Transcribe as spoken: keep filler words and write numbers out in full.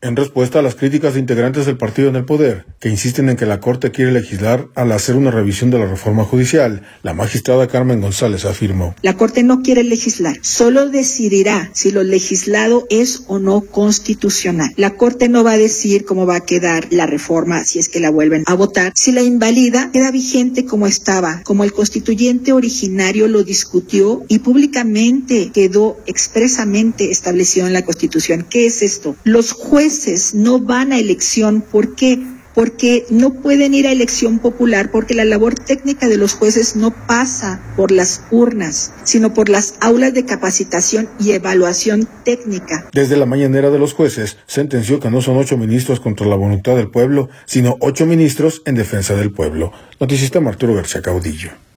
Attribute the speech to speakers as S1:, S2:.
S1: En respuesta a las críticas de integrantes del partido en el poder, que insisten en que la Corte quiere legislar al hacer una revisión de la reforma judicial, la magistrada Carmen González afirmó:
S2: La Corte no quiere legislar, solo decidirá si lo legislado es o no constitucional. La Corte no va a decir cómo va a quedar la reforma si es que la vuelven a votar. Si la invalida, queda vigente como estaba, como el constituyente originario lo discutió y públicamente quedó expresamente establecido en la Constitución. ¿Qué es esto? Los jueces no van a elección. ¿Por qué? Porque no pueden ir a elección popular, porque la labor técnica de los jueces no pasa por las urnas, sino por las aulas de capacitación y evaluación técnica.
S1: Desde la mañanera de los jueces, sentenció que no son ocho ministros contra la voluntad del pueblo, sino ocho ministros en defensa del pueblo. Noticista Arturo García Caudillo.